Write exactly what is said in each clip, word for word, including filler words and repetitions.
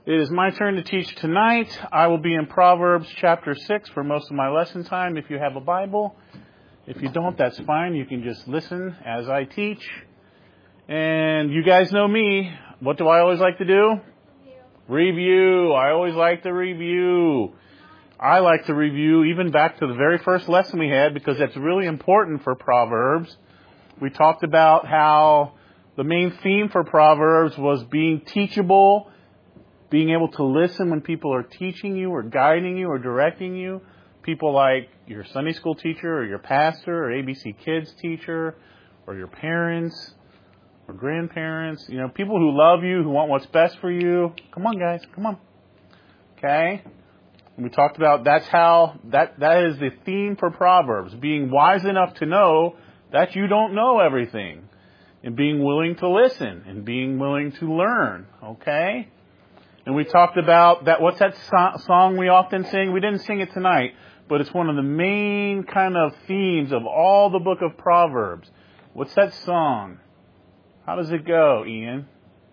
It is my turn to teach tonight. I will be in Proverbs chapter six for most of my lesson time if you have a Bible. If you don't, that's fine. You can just listen as I teach. And you guys know me. What do I always like to do? Review. Review. I always like to review. I like to review even back to the very first lesson we had because that's really important for Proverbs. We talked about how the main theme for Proverbs was being teachable, being able to listen when people are teaching you or guiding you or directing you. People like your Sunday school teacher or your pastor or A B C Kids teacher or your parents or grandparents. You know, people who love you, who want what's best for you. Come on, guys. Come on. Okay? And we talked about that's how, that, that is the theme for Proverbs. Being wise enough to know that you don't know everything. And being willing to listen and being willing to learn. Okay? And we talked about that. What's that so- song we often sing? We didn't sing it tonight, but it's one of the main kind of themes of all the book of Proverbs. What's that song? How does it go, Ian?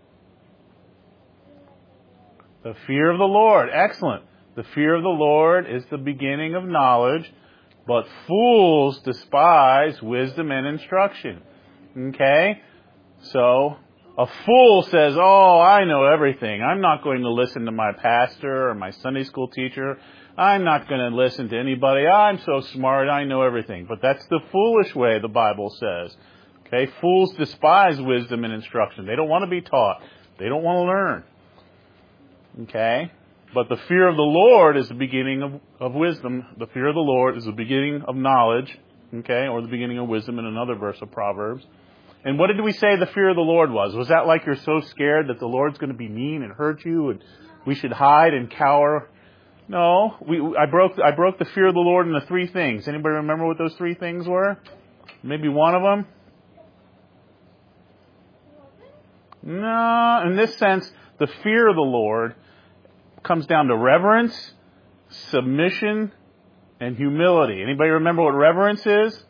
The fear of the Lord. Excellent. The fear of the Lord is the beginning of knowledge, but fools despise wisdom and instruction. Okay? So, a fool says, oh, I know everything. I'm not going to listen to my pastor or my Sunday school teacher. I'm not going to listen to anybody. I'm so smart. I know everything. But that's the foolish way, the Bible says. Okay? Fools despise wisdom and instruction. They don't want to be taught. They don't want to learn. Okay? But the fear of the Lord is the beginning of, of wisdom. The fear of the Lord is the beginning of knowledge. Okay? Or the beginning of wisdom in another verse of Proverbs. And what did we say the fear of the Lord was? Was that like you're so scared that the Lord's going to be mean and hurt you and we should hide and cower? No. We, I broke I broke the fear of the Lord into three things. Anybody remember what those three things were? Maybe one of them? No. In this sense, the fear of the Lord comes down to reverence, submission, and humility. Anybody remember what reverence is?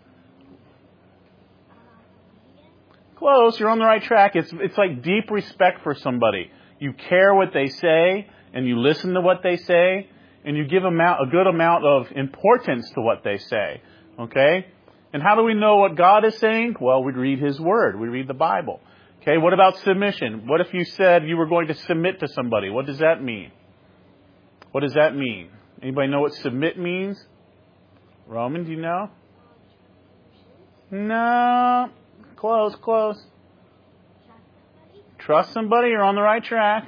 Close, you're on the right track. It's it's like deep respect for somebody. You care what they say, and you listen to what they say, and you give amount, a good amount of importance to what they say. Okay? And how do we know what God is saying? Well, we read His Word. We read the Bible. Okay, what about submission? What if you said you were going to submit to somebody? What does that mean? What does that mean? Anybody know what submit means? Roman, do you know? No. Close, close. Trust somebody, you're on the right track.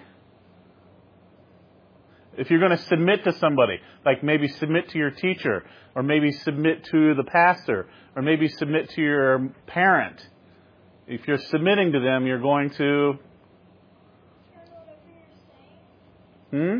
If you're going to submit to somebody, like maybe submit to your teacher, or maybe submit to the pastor, or maybe submit to your parent. If you're submitting to them, you're going to... Hmm?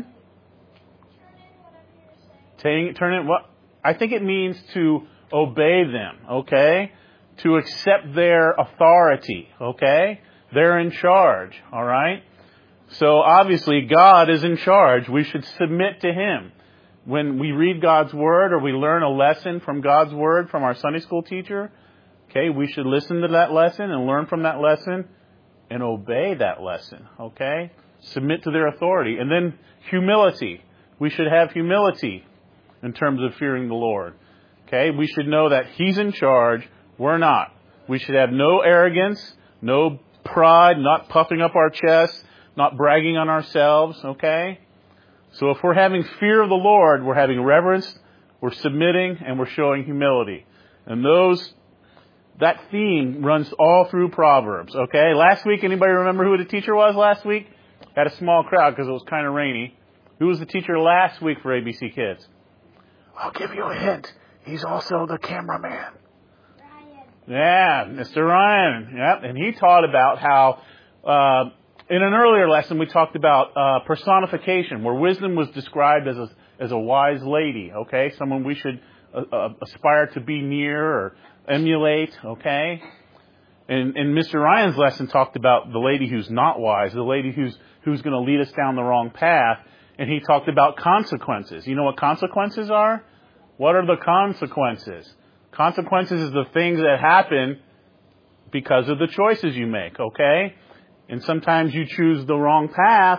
Turn, turn it, what? I think it means to obey them, okay? To accept their authority, okay? They're in charge, all right? So obviously God is in charge. We should submit to Him. When we read God's Word or we learn a lesson from God's Word from our Sunday school teacher, okay, we should listen to that lesson and learn from that lesson and obey that lesson, okay? Submit to their authority. And then humility. We should have humility in terms of fearing the Lord, okay? We should know that He's in charge. We're not. We should have no arrogance, no pride, not puffing up our chest, not bragging on ourselves, okay? So if we're having fear of the Lord, we're having reverence, we're submitting, and we're showing humility. And those, that theme runs all through Proverbs, okay? Last week, anybody remember who the teacher was last week? Had a small crowd because it was kind of rainy. Who was the teacher last week for A B C Kids? I'll give you a hint. He's also the cameraman. Yeah, Mister Ryan. Yep, and he taught about how, uh, in an earlier lesson, we talked about uh, personification, where wisdom was described as a as a wise lady. Okay, someone we should uh, uh, aspire to be near or emulate. Okay, and and Mister Ryan's lesson talked about the lady who's not wise, the lady who's who's going to lead us down the wrong path, and he talked about consequences. You know what consequences are? What are the consequences? Consequences is the things that happen because of the choices you make, okay? And sometimes you choose the wrong path,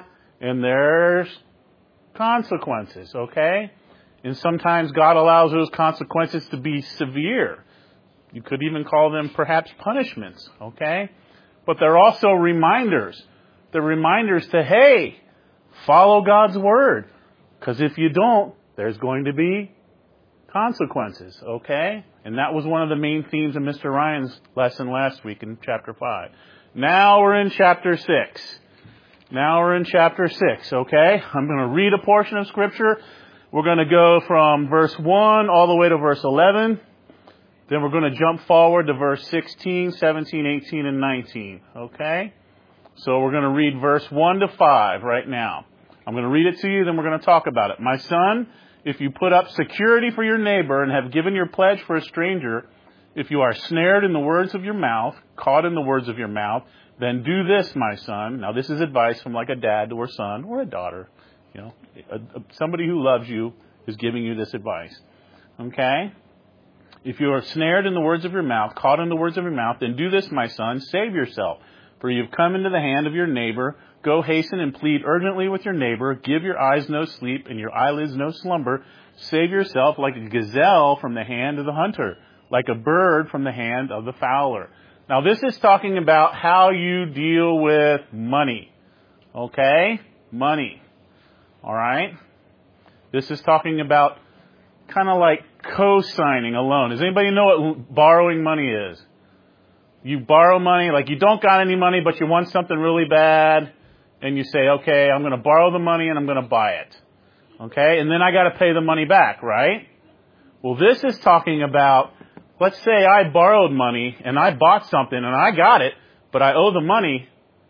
and there's consequences, okay? And sometimes God allows those consequences to be severe. You could even call them perhaps punishments, okay? But they're also reminders. They're reminders to, hey, follow God's word. Because if you don't, there's going to be consequences, okay? And that was one of the main themes of Mister Ryan's lesson last week in chapter five. Now we're in chapter six. Now we're in chapter six, okay? I'm going to read a portion of Scripture. We're going to go from verse one all the way to verse eleven. Then we're going to jump forward to verse sixteen, seventeen, eighteen, and nineteen, okay? So we're going to read verse one to five right now. I'm going to read it to you, then we're going to talk about it. My son, if you put up security for your neighbor and have given your pledge for a stranger, if you are snared in the words of your mouth, caught in the words of your mouth, then do this, my son. Now, this is advice from like a dad to a son or a daughter. You know, a, a, somebody who loves you is giving you this advice. Okay? If you are snared in the words of your mouth, caught in the words of your mouth, then do this, my son, save yourself. For you have come into the hand of your neighbor. Go hasten and plead urgently with your neighbor. Give your eyes no sleep and your eyelids no slumber. Save yourself like a gazelle from the hand of the hunter, like a bird from the hand of the fowler. Now, this is talking about how you deal with money. Okay? Money. All right? This is talking about kind of like co-signing a loan. Does anybody know what borrowing money is? You borrow money, like you don't got any money, but you want something really bad, and you say, okay, I'm going to borrow the money and I'm going to buy it. Okay? And then I got to pay the money back, right? Well, this is talking about, let's say I borrowed money and I bought something and I got it, but I owe the money,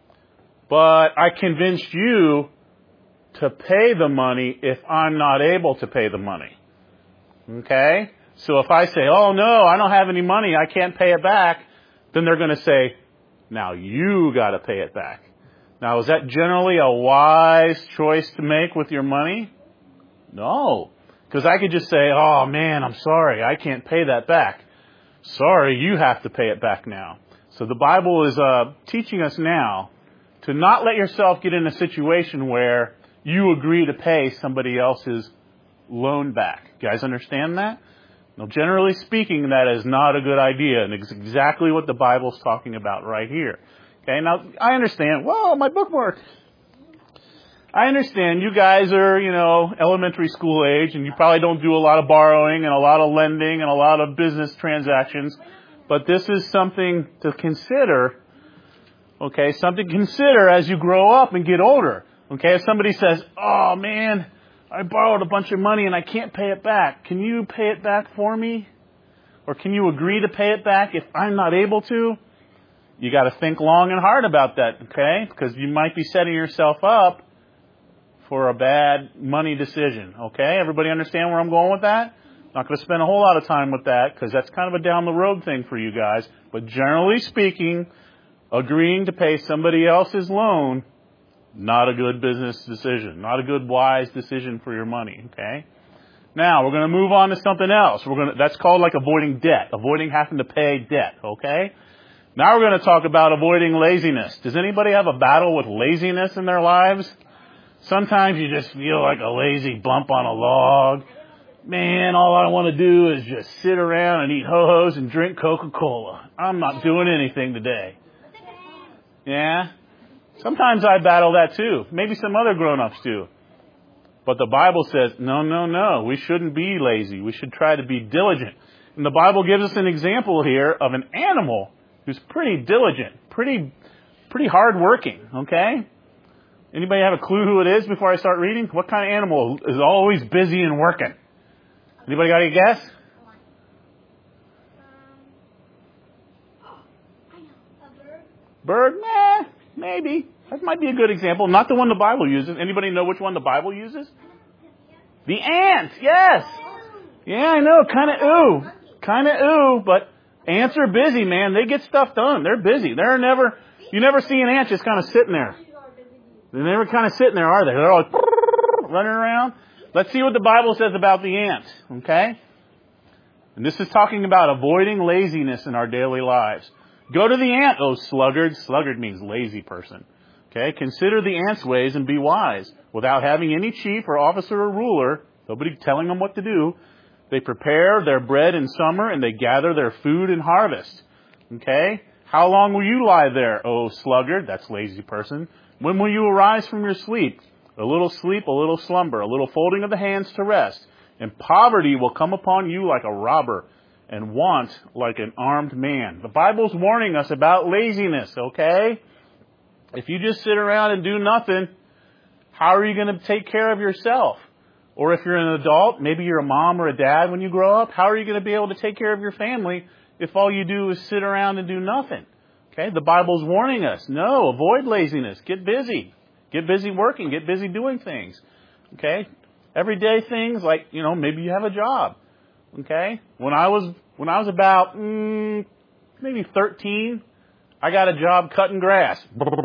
but I convinced you to pay the money if I'm not able to pay the money. Okay? So if I say, oh no, I don't have any money, I can't pay it back, then they're going to say, now you got to pay it back. Now, is that generally a wise choice to make with your money? No. Because I could just say, oh man, I'm sorry, I can't pay that back. Sorry, you have to pay it back now. So the Bible is uh, teaching us now to not let yourself get in a situation where you agree to pay somebody else's loan back. You guys understand that? Now, generally speaking, that is not a good idea, and it's exactly what the Bible's talking about right here. Okay, now, I understand, whoa, my bookmark. I understand you guys are, you know, elementary school age, and you probably don't do a lot of borrowing and a lot of lending and a lot of business transactions, but this is something to consider, okay, something to consider as you grow up and get older. Okay, if somebody says, oh man, I borrowed a bunch of money and I can't pay it back. Can you pay it back for me? Or can you agree to pay it back if I'm not able to? You got to think long and hard about that, okay? Because you might be setting yourself up for a bad money decision, okay? Everybody understand where I'm going with that? Not going to spend a whole lot of time with that because that's kind of a down the road thing for you guys. But generally speaking, agreeing to pay somebody else's loan, not a good business decision. Not a good wise decision for your money, okay? Now, we're going to move on to something else. We're going to, that's called like avoiding debt. Avoiding having to pay debt, okay? Now we're going to talk about avoiding laziness. Does anybody have a battle with laziness in their lives? Sometimes you just feel like a lazy bump on a log. Man, all I want to do is just sit around and eat Ho-Hos and drink Coca-Cola. I'm not doing anything today. Yeah? Sometimes I battle that too. Maybe some other grown-ups do. But the Bible says, no, no, no. We shouldn't be lazy. We should try to be diligent. And the Bible gives us an example here of an animal who's pretty diligent, pretty, pretty hardworking, okay? Anybody have a clue who it is before I start reading? What kind of animal is always busy and working? Anybody got any guess? Bird? Nah, maybe. That might be a good example. Not the one the Bible uses. Anybody know which one the Bible uses? The ant, yes. Yeah, I know, kind of ooh. Kind of ooh, but ants are busy, man. They get stuff done. They're busy. They're never, you never see an ant just kind of sitting there. They're never kind of sitting there, are they? They're always running around. Let's see what the Bible says about the ant, okay? And this is talking about avoiding laziness in our daily lives. Go to the ant, oh sluggard. Sluggard means lazy person. Okay, consider the ants' ways and be wise. Without having any chief or officer or ruler, nobody telling them what to do, they prepare their bread in summer and they gather their food in harvest. Okay? How long will you lie there, O sluggard? That's lazy person. When will you arise from your sleep? A little sleep, a little slumber, a little folding of the hands to rest. And poverty will come upon you like a robber, and want like an armed man. The Bible's warning us about laziness, okay? If you just sit around and do nothing, how are you going to take care of yourself? Or if you're an adult, maybe you're a mom or a dad when you grow up, how are you going to be able to take care of your family if all you do is sit around and do nothing? Okay, the Bible's warning us. No, avoid laziness. Get busy. Get busy working. Get busy doing things. Okay? Everyday things like, you know, maybe you have a job. Okay? When I was, when I was about, mm, maybe thirteen, I got a job cutting grass.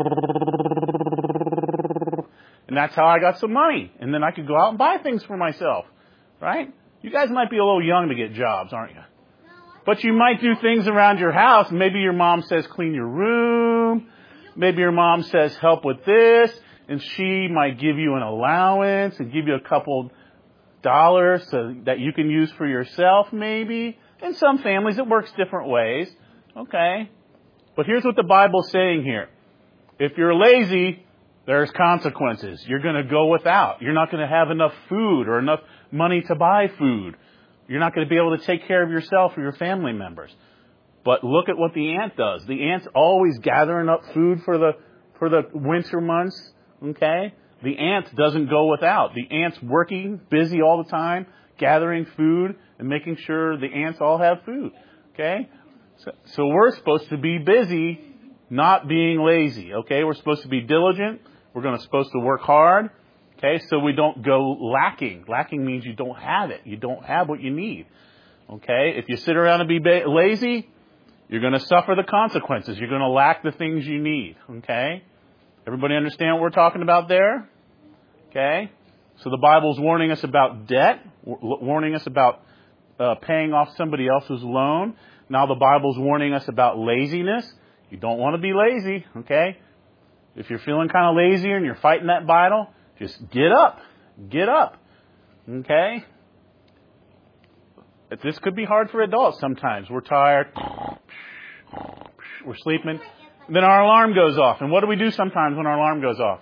And that's how I got some money. And then I could go out and buy things for myself. Right? You guys might be a little young to get jobs, aren't you? But you might do things around your house. Maybe your mom says clean your room. Maybe your mom says help with this. And she might give you an allowance and give you a couple dollars so that you can use for yourself maybe. In some families it works different ways. Okay. But here's what the Bible's saying here. If you're lazy, there's consequences. You're going to go without. You're not going to have enough food or enough money to buy food. You're not going to be able to take care of yourself or your family members. But look at what the ant does. The ant's always gathering up food for the for the winter months. Okay? The ant doesn't go without. The ant's working, busy all the time, gathering food and making sure the ants all have food. Okay? So, so we're supposed to be busy, not being lazy. Okay? We're supposed to be diligent. We're going to supposed to work hard. Okay, so we don't go lacking. Lacking means you don't have it. You don't have what you need. Okay, if you sit around and be ba- lazy, you're going to suffer the consequences. You're going to lack the things you need. Okay, everybody understand what we're talking about there? Okay, so the Bible's warning us about debt, warning us about uh, paying off somebody else's loan. Now the Bible's warning us about laziness. You don't want to be lazy. Okay, if you're feeling kind of lazy and you're fighting that battle, just get up. Get up. Okay? This could be hard for adults sometimes. We're tired. We're sleeping. Then our alarm goes off. And what do we do sometimes when our alarm goes off?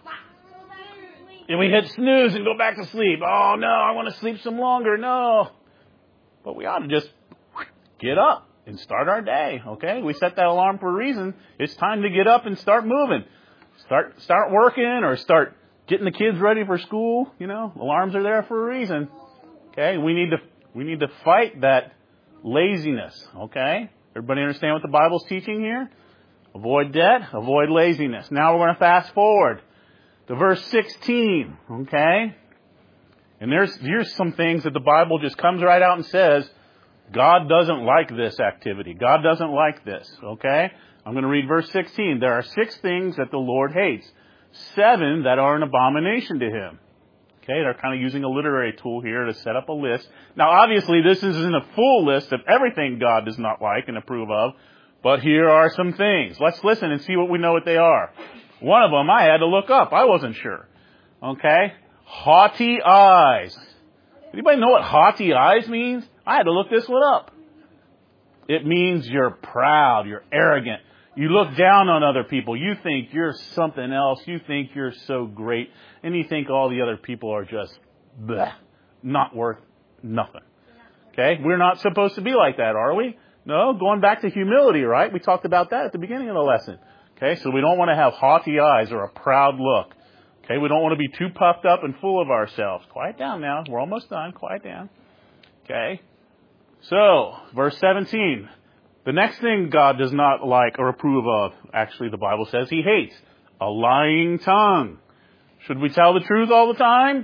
And we hit snooze and go back to sleep. Oh, no, I want to sleep some longer. No. But we ought to just get up and start our day. Okay? We set that alarm for a reason. It's time to get up and start moving. Start, start working or start getting the kids ready for school. You know, alarms are there for a reason. Okay, we need to we need to fight that laziness. Okay, everybody understand what the Bible's teaching here? Avoid debt, avoid laziness. Now we're going to fast forward to verse sixteen. Okay, and there's here's some things that the Bible just comes right out and says God doesn't like this activity. God doesn't like this. Okay, I'm going to read verse sixteen. There are six things that the Lord hates. Seven that are an abomination to Him. Okay, they're kind of using a literary tool here to set up a list. Now, obviously, this isn't a full list of everything God does not like and approve of, but here are some things. Let's listen and see what we know what they are. One of them I had to look up. I wasn't sure. Okay, haughty eyes. Anybody know what haughty eyes means? I had to look this one up. It means you're proud, you're arrogant. You look down on other people. You think you're something else. You think you're so great. And you think all the other people are just bleh, not worth nothing. Okay? We're not supposed to be like that, are we? No, going back to humility, right? We talked about that at the beginning of the lesson. Okay? So we don't want to have haughty eyes or a proud look. Okay? We don't want to be too puffed up and full of ourselves. Quiet down now. We're almost done. Quiet down. Okay? So, verse seventeen. The next thing God does not like or approve of, actually the Bible says He hates, a lying tongue. Should we tell the truth all the time?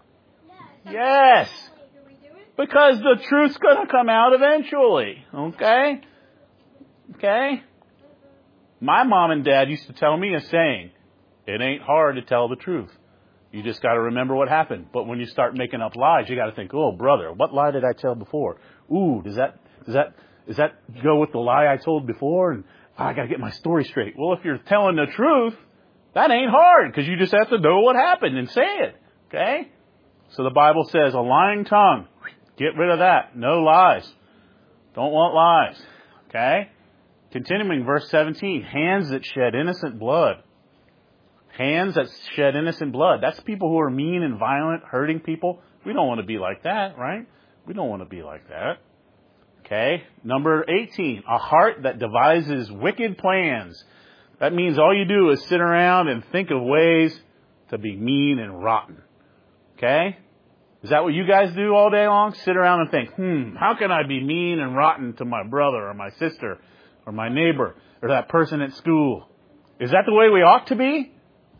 Yes. Because the truth's going to come out eventually. Okay? Okay? My mom and dad used to tell me a saying, it ain't hard to tell the truth. You just got to remember what happened. But when you start making up lies, you got to think, oh, brother, what lie did I tell before? Ooh, does that, does that, Does that go with the lie I told before? And oh, I got to get my story straight. Well, if you're telling the truth, That ain't hard because you just have to know what happened and say it. Okay? So the Bible says a lying tongue. Get rid of that. No lies. Don't want lies. Okay? Continuing verse seventeen. Hands that shed innocent blood. Hands that shed innocent blood. That's people who are mean and violent, hurting people. We don't want to be like that, right? We don't want to be like that. Okay? Number eighteen. A heart that devises wicked plans. That means all you do is sit around and think of ways to be mean and rotten. Okay? Is that what you guys do all day long? Sit around and think, hmm, how can I be mean and rotten to my brother or my sister or my neighbor or that person at school? Is that the way we ought to be?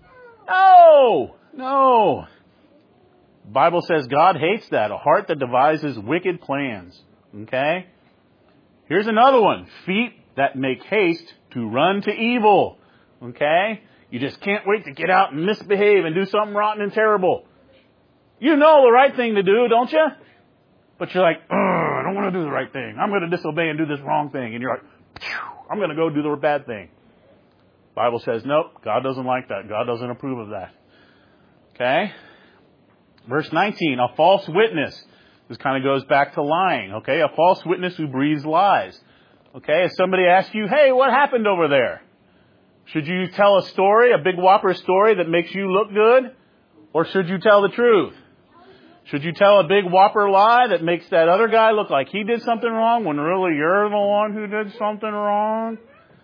No! No! The Bible says God hates that. A heart that devises wicked plans. Okay? Here's another one. Feet that make haste to run to evil. Okay? You just can't wait to get out and misbehave and do something rotten and terrible. You know the right thing to do, don't you? But you're like, I don't want to do the right thing. I'm going to disobey and do this wrong thing. And you're like, I'm going to go do the bad thing. The Bible says, nope, God doesn't like that. God doesn't approve of that. Okay? Verse nineteen, a false witness. This kind of goes back to lying. Okay? A false witness who breathes lies. Okay? If somebody asks you, hey, what happened over there? Should you tell a story, a big whopper story that makes you look good? Or should you tell the truth? Should you tell a big whopper lie that makes that other guy look like he did something wrong when really you're the one who did something wrong?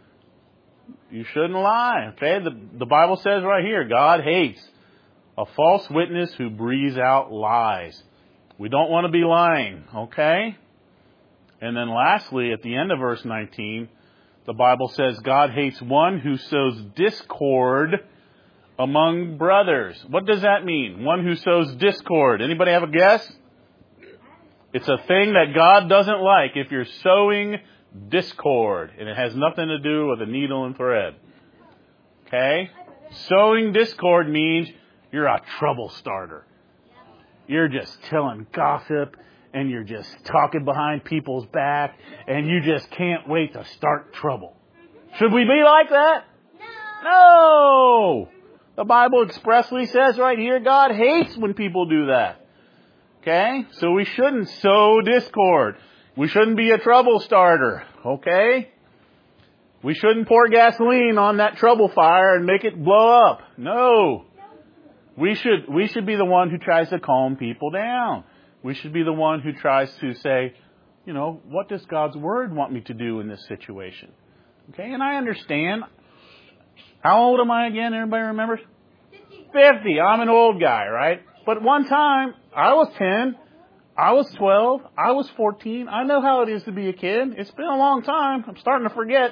You shouldn't lie. Okay? The, the Bible says right here, God hates a false witness who breathes out lies. We don't want to be lying. Okay? And then lastly, at the end of verse nineteen, the Bible says God hates one who sows discord among brothers. What does that mean? One who sows discord. Anybody have a guess? It's a thing that God doesn't like if you're sowing discord. And it has nothing to do with a needle and thread. Okay? Sowing discord means you're a trouble starter. You're just telling gossip and you're just talking behind people's back and you just can't wait to start trouble. Should we be like that? No! The Bible expressly says right here, God hates when people do that. Okay? So we shouldn't sow discord. We shouldn't be a trouble starter. Okay? We shouldn't pour gasoline on that trouble fire and make it blow up. No. We should, we should be the one who tries to calm people down. We should be the one who tries to say, you know, what does God's Word want me to do in this situation? Okay? And I understand. How old am I again? Everybody remembers? fifty. I'm an old guy, right? But one time, I was ten. I was twelve. I was fourteen. I know how it is to be a kid. It's been a long time. I'm starting to forget.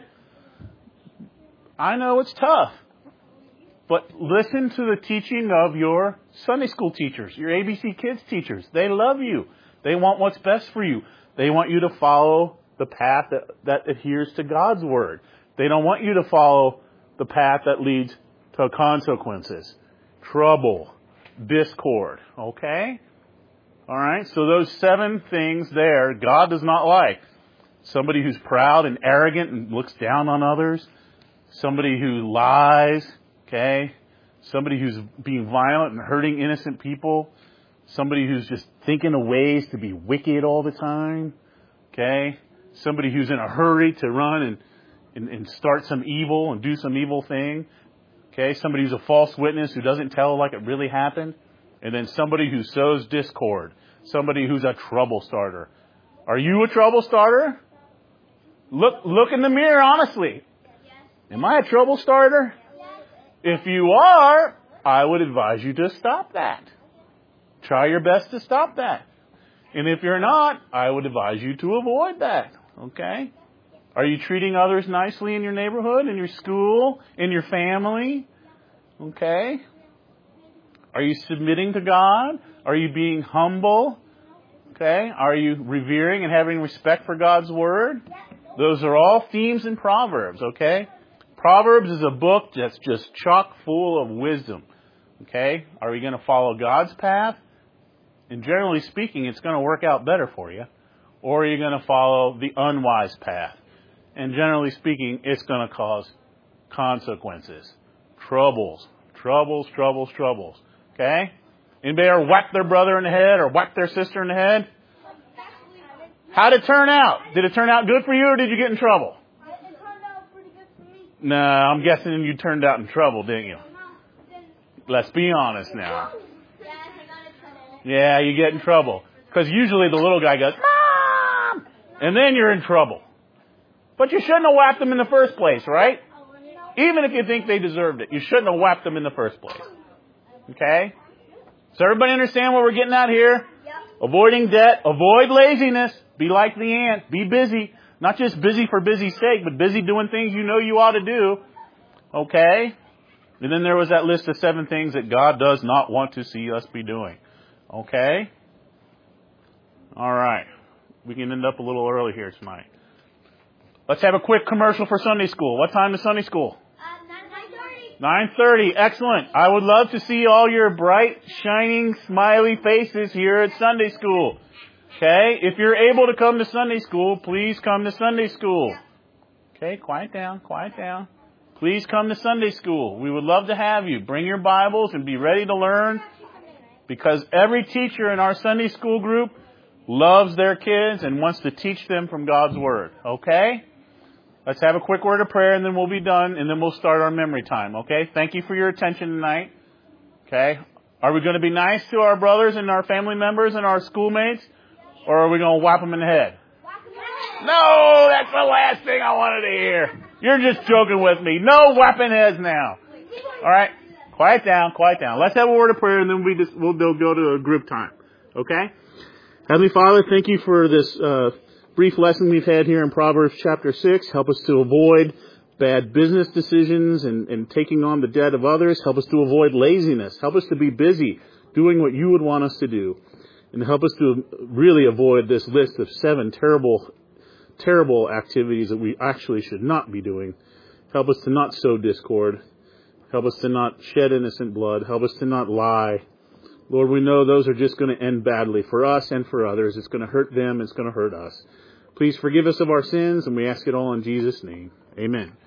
I know it's tough. But listen to the teaching of your Sunday school teachers, your A B C Kids teachers. They love you. They want what's best for you. They want you to follow the path that, that adheres to God's Word. They don't want you to follow the path that leads to consequences, trouble, discord. Okay? All right? So those seven things there, God does not like. Somebody who's proud and arrogant and looks down on others. Somebody who lies. Okay? Somebody who's being violent and hurting innocent people. Somebody who's just thinking of ways to be wicked all the time. Okay? Somebody who's in a hurry to run and And, and start some evil and do some evil thing. Okay, somebody who's a false witness who doesn't tell like it really happened. And then somebody who sows discord. Somebody who's a trouble starter. Are you a trouble starter? Look, look in the mirror honestly. Am I a trouble starter? If you are, I would advise you to stop that. Try your best to stop that. And if you're not, I would advise you to avoid that. Okay? Are you treating others nicely in your neighborhood, in your school, in your family? Okay? Are you submitting to God? Are you being humble? Okay? Are you revering and having respect for God's Word? Those are all themes in Proverbs, okay? Proverbs is a book that's just chock full of wisdom. Okay? Are we going to follow God's path? And generally speaking, it's going to work out better for you. Or are you going to follow the unwise path? And generally speaking, it's going to cause consequences, troubles. Troubles, troubles, troubles. Okay? Anybody ever whack their brother in the head or whack their sister in the head? How did it turn out? Did it turn out good for you or did you get in trouble? It turned out pretty good for me. No, I'm guessing you turned out in trouble, didn't you? Let's be honest now. Yeah, you get in trouble. Because usually the little guy goes, Mom! And then you're in trouble. But you shouldn't have whacked them in the first place, right? Even if you think they deserved it. You shouldn't have whacked them in the first place. Okay? So everybody understand what we're getting at here? Avoiding debt. Avoid laziness. Be like the ant. Be busy. Not just busy for busy's sake, but busy doing things you know you ought to do. Okay? And then there was that list of seven things that God does not want to see us be doing. Okay? All right. We can end up a little early here tonight. Let's have a quick commercial for Sunday school. What time is Sunday school? Uh, nine thirty. nine thirty. Excellent. I would love to see all your bright, shining, smiley faces here at Sunday school. Okay? If you're able to come to Sunday school, please come to Sunday school. Okay? Quiet down. Quiet down. Please come to Sunday school. We would love to have you. Bring your Bibles and be ready to learn, because every teacher in our Sunday school group loves their kids and wants to teach them from God's Word. Okay? Let's have a quick word of prayer and then we'll be done and then we'll start our memory time. Okay? Thank you for your attention tonight. Okay? Are we going to be nice to our brothers and our family members and our schoolmates? Or are we going to whap them in the head? No, that's the last thing I wanted to hear. You're just joking with me. No whapping heads now. All right? Quiet down, quiet down. Let's have a word of prayer and then we just, we'll go to a group time. Okay? Heavenly Father, thank you for this uh, brief lesson we've had here in Proverbs chapter six. Help us to avoid bad business decisions and, and taking on the debt of others. Help us to avoid laziness. Help us to be busy doing what you would want us to do. And help us to really avoid this list of seven terrible, terrible activities that we actually should not be doing. Help us to not sow discord. Help us to not shed innocent blood. Help us to not lie. Lord, we know those are just going to end badly for us and for others. It's going to hurt them. It's going to hurt us. Please forgive us of our sins, and we ask it all in Jesus' name. Amen.